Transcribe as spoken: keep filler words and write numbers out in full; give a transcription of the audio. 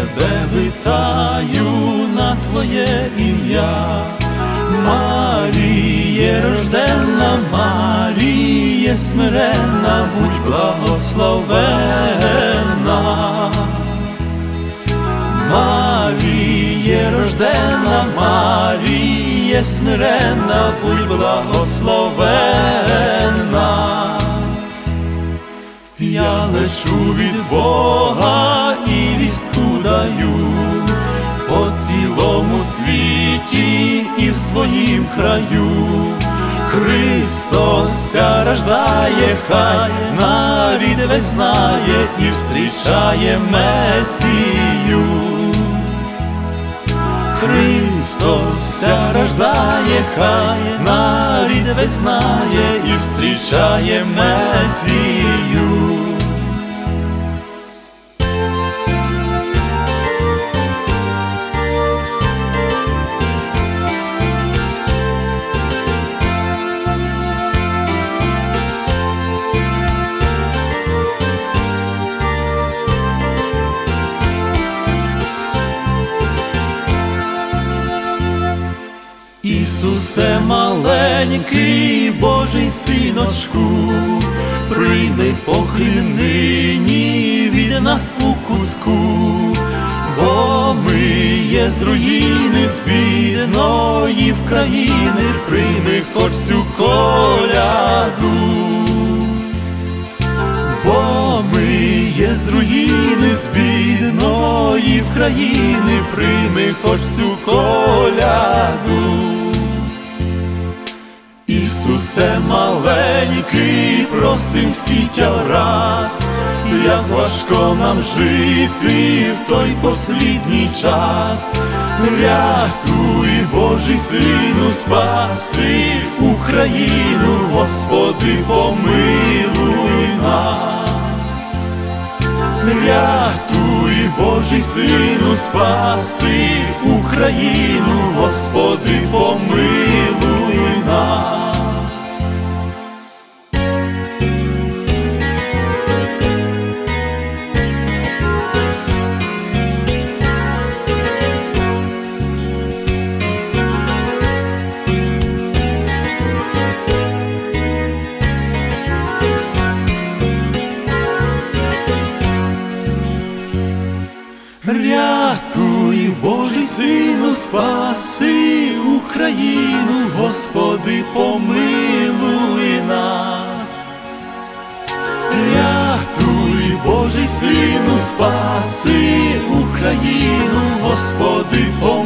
тебе витаю на твоє ім'я. Маріє рожденна, Маріє смиренна, будь благословенна. Маріє рожденна, Маріє смиренна, будь благословенна. Я лечу від Бога і вістку даю по цілому світі і в своїм краю. Христос рождає, хай нарід весь знає і встрічає Месію. Христос рождає, хай нарід весь знає і встрічає Месію. Ісусе маленький, Божий синочку, прийми поклінині від нас у кутку, бо ми є з руїни, з бідної в країни, прийми хоч цю коляду. Бо ми є з руїни, з бідної в країни, прийми хоч цю коляду. Ісусе маленький, просим всі тя враз, як важко нам жити в той послідній час. Рятуй, Божий Сину, спаси Україну, Господи, помилуй нас. Рятуй, Божий Сину, спаси Україну, Господи, помилуй нас. Рятуй, Божий Сину, спаси Україну, Господи, помилуй нас. Рятуй, Божий Сину, спаси Україну, Господи, помилуй нас.